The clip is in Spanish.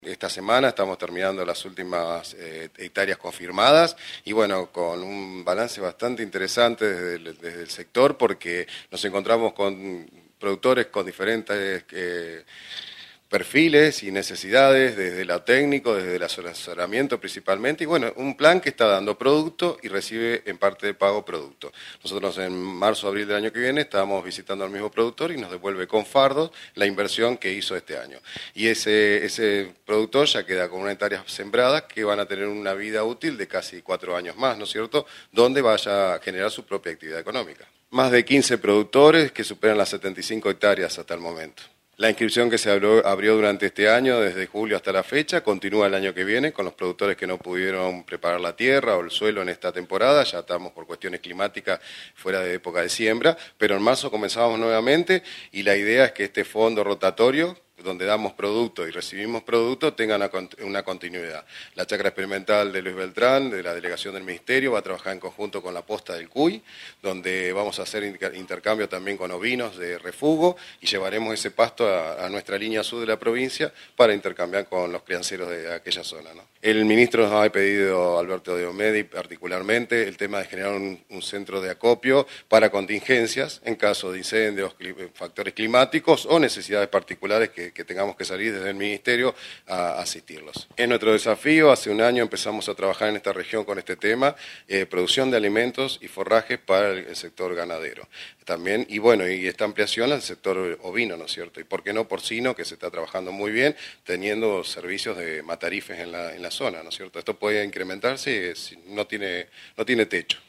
esta semana estamos terminando las últimas hectáreas confirmadas y bueno, con un balance bastante interesante desde el sector, porque nos encontramos con productores con diferentes perfiles y necesidades, desde lo técnico, desde el asesoramiento principalmente, y bueno, un plan que está dando producto y recibe en parte de pago producto. Nosotros en marzo, abril del año que viene estábamos visitando al mismo productor y nos devuelve con fardos la inversión que hizo este año. Y ese productor ya queda con unas hectáreas sembradas que van a tener una vida útil de casi 4 años más, ¿no es cierto?, donde vaya a generar su propia actividad económica. Más de 15 productores que superan las 75 hectáreas hasta el momento. La inscripción que se abrió durante este año, desde julio hasta la fecha, continúa el año que viene con los productores que no pudieron preparar la tierra o el suelo en esta temporada. Ya estamos por cuestiones climáticas fuera de época de siembra, pero en marzo comenzamos nuevamente y la idea es que este fondo rotatorio, donde damos producto y recibimos producto, tengan una continuidad. La chacra experimental de Luis Beltrán, de la delegación del Ministerio, va a trabajar en conjunto con la posta del Cuy, donde vamos a hacer intercambio también con ovinos de refugo y llevaremos ese pasto a nuestra línea sur de la provincia para intercambiar con los crianceros de aquella zona, ¿no? El ministro nos ha pedido, Alberto Diomedi particularmente, el tema de generar un centro de acopio para contingencias en caso de incendios, factores climáticos o necesidades particulares que tengamos que salir desde el Ministerio a asistirlos. Es nuestro desafío. Hace un año empezamos a trabajar en esta región con este tema, producción de alimentos y forrajes para el sector ganadero. También, y bueno, y esta ampliación al sector ovino, ¿no es cierto? Y por qué no porcino, que se está trabajando muy bien, teniendo servicios de matarifes en la zona, ¿no es cierto? Esto puede incrementarse, no tiene techo.